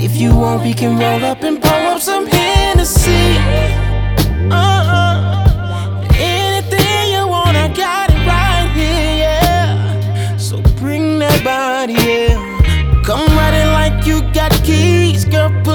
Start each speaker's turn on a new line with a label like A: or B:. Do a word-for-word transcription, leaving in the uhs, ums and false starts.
A: If you want, we can roll up and pour up some Hennessy. Uh-uh. Anything you want, I got it right here, yeah. So bring that body, yeah. Come riding like you got keys, girl. Put